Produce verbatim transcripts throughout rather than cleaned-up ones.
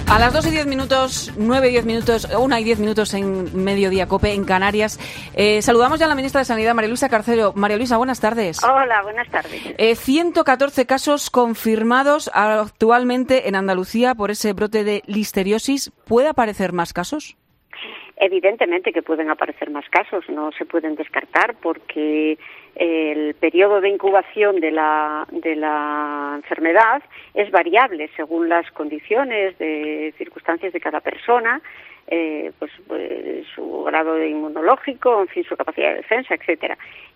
A las dos y diez minutos, nueve y diez minutos, una y diez minutos en Mediodía COPE, en Canarias. Eh, saludamos ya a la ministra de Sanidad, María Luisa Carcero. María Luisa, buenas tardes. Hola, buenas tardes. Eh, ciento catorce casos confirmados actualmente en Andalucía por ese brote de listeriosis. ¿Puede aparecer más casos? Evidentemente que pueden aparecer más casos, no se pueden descartar porque el periodo de incubación de la, de la enfermedad es variable según las condiciones de circunstancias de cada persona, eh, pues, pues su grado de inmunológico, en fin, su capacidad de defensa, etcétera.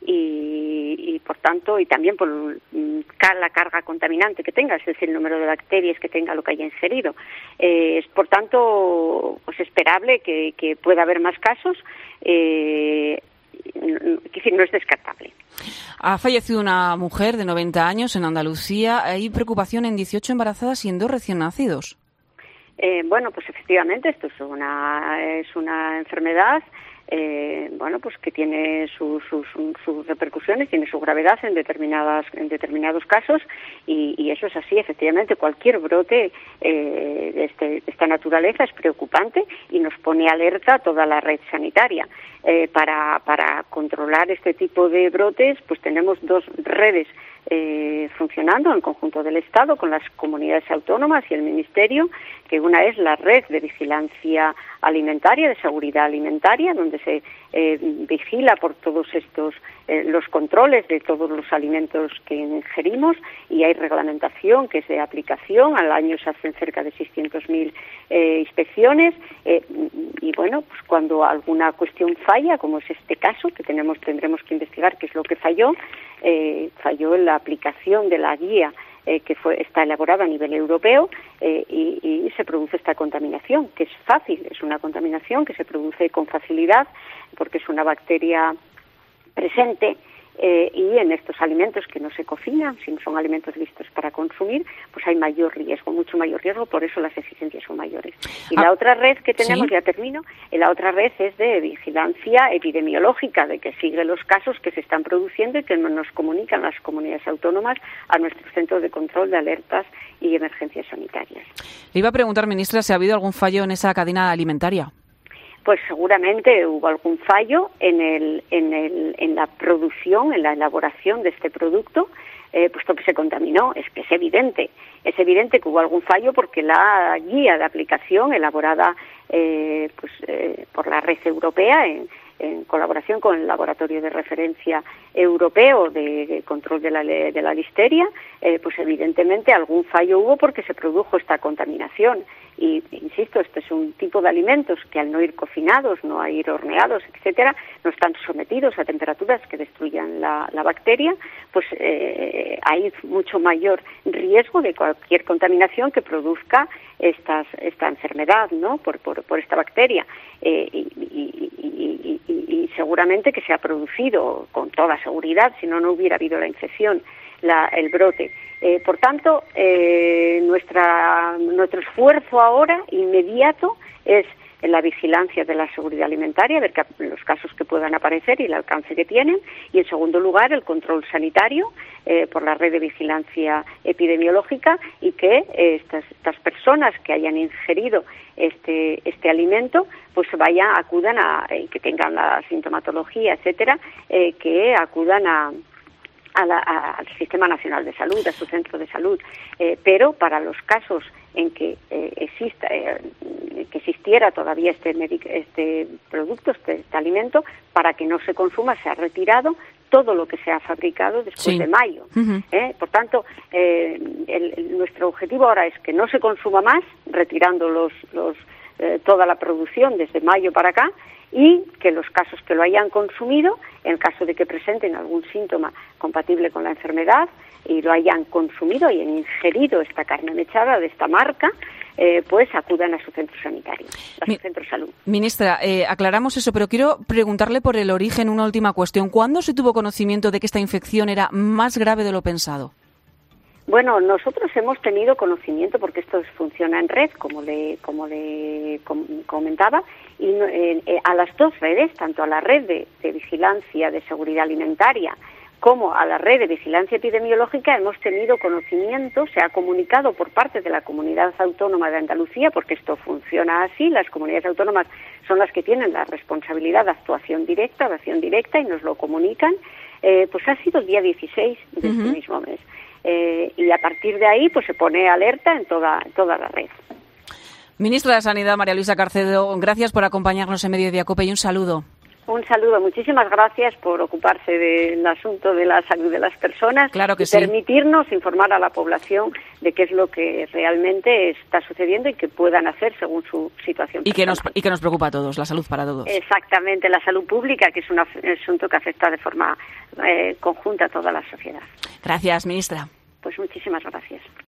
Y, y por tanto, y también por la carga contaminante que tenga, es decir, el número de bacterias que tenga lo que haya ingerido. Eh, es por tanto pues esperable que, que pueda haber más casos. Eh, Es decir, no es descartable. Ha fallecido una mujer de noventa años en Andalucía. Hay preocupación en dieciocho embarazadas y en dos recién nacidos. Eh, bueno, pues efectivamente esto es una es una enfermedad eh, bueno, pues que tiene sus su, su, su repercusiones, tiene su gravedad en determinadas en determinados casos y, y eso es así. Efectivamente, cualquier brote eh, de, este, de esta naturaleza es preocupante y nos pone alerta a toda la red sanitaria. Eh, para para controlar este tipo de brotes, pues tenemos dos redes eh, funcionando en conjunto del Estado con las comunidades autónomas y el Ministerio, que una es la red de vigilancia alimentaria, de seguridad alimentaria, donde se eh, vigila por todos estos eh, los controles de todos los alimentos que ingerimos, y hay reglamentación que es de aplicación. Al año se hacen cerca de seiscientos mil eh, inspecciones eh, y bueno, pues cuando alguna cuestión falla, como es este caso, que tenemos tendremos que investigar qué es lo que falló, eh, falló en la aplicación de la guía Eh, que fue, está elaborada a nivel europeo eh, y, y se produce esta contaminación, que es fácil, es una contaminación que se produce con facilidad porque es una bacteria presente eh, y en estos alimentos que no se cocinan, si no son alimentos listos para consumir, pues hay mayor riesgo, mucho mayor riesgo, por eso las exigencias son mayores. Y ah, la otra red que tenemos, ¿sí? Ya termino, y la otra red es de vigilancia epidemiológica, de que sigue los casos que se están produciendo y que nos comunican las comunidades autónomas a nuestros centros de control de alertas y emergencias sanitarias. Le iba a preguntar, ministra, si ha habido algún fallo en esa cadena alimentaria. Pues seguramente hubo algún fallo en el, en el, en la producción, en la elaboración de este producto, eh, puesto que se contaminó. Es que es evidente, es evidente que hubo algún fallo porque la guía de aplicación elaborada eh, pues, eh, por la red europea en, en colaboración con el Laboratorio de Referencia Europeo de, de Control de la, de la Listeria, eh, pues evidentemente algún fallo hubo porque se produjo esta contaminación. Y, insisto, este es un tipo de alimentos que al no ir cocinados, no a ir horneados, etcétera, no están sometidos a temperaturas que destruyan la, la bacteria, pues eh, hay mucho mayor riesgo de cualquier contaminación que produzca estas, esta enfermedad, ¿no? Por, por, por esta bacteria. Eh, y, y, y, y, y seguramente que se ha producido con toda seguridad, si no, no hubiera habido la infección, la, el brote. Eh, por tanto, eh, nuestra, nuestro esfuerzo ahora inmediato es en la vigilancia de la seguridad alimentaria, ver que, los casos que puedan aparecer y el alcance que tienen, y en segundo lugar el control sanitario eh, por la red de vigilancia epidemiológica, y que eh, estas, estas personas que hayan ingerido este, este alimento pues vayan, acudan a, eh, que tengan la sintomatología, etcétera, eh, que acudan a A la, a, al Sistema Nacional de Salud, a su centro de salud, eh, pero para los casos en que eh, exista, eh, que existiera todavía este, este producto, este, este alimento, para que no se consuma, se ha retirado todo lo que se ha fabricado después sí. de mayo. Uh-huh. ¿eh? Por tanto, eh, el, el, nuestro objetivo ahora es que no se consuma más, retirando los, los, eh, toda la producción desde mayo para acá, y que los casos que lo hayan consumido, en caso de que presenten algún síntoma compatible con la enfermedad y lo hayan consumido y hayan ingerido esta carne mechada de esta marca, eh, pues acudan a su centro sanitario, a su Mi, centro de salud. Ministra, eh, aclaramos eso, pero quiero preguntarle por el origen una última cuestión. ¿Cuándo se tuvo conocimiento de que esta infección era más grave de lo pensado? Bueno, nosotros hemos tenido conocimiento porque esto funciona en red, como le, como le com- comentaba, y eh, eh, a las dos redes, tanto a la red de, de vigilancia de seguridad alimentaria cómo a la red de vigilancia epidemiológica hemos tenido conocimiento, se ha comunicado por parte de la Comunidad Autónoma de Andalucía, porque esto funciona así, las comunidades autónomas son las que tienen la responsabilidad de actuación directa, de acción directa, y nos lo comunican, eh, pues ha sido el día dieciséis de este uh-huh. mismo mes. Eh, y a partir de ahí pues se pone alerta en toda, en toda la red. Ministra de Sanidad, María Luisa Carcedo, gracias por acompañarnos en Mediodía COPE y un saludo. Un saludo, muchísimas gracias por ocuparse del asunto de la salud de las personas, claro que y sí. permitirnos informar a la población de qué es lo que realmente está sucediendo y qué puedan hacer según su situación y personal. que nos y que nos preocupa a todos, la salud para todos. Exactamente, la salud pública, que es un asunto que afecta de forma eh, conjunta a toda la sociedad. Gracias, ministra. Pues muchísimas gracias.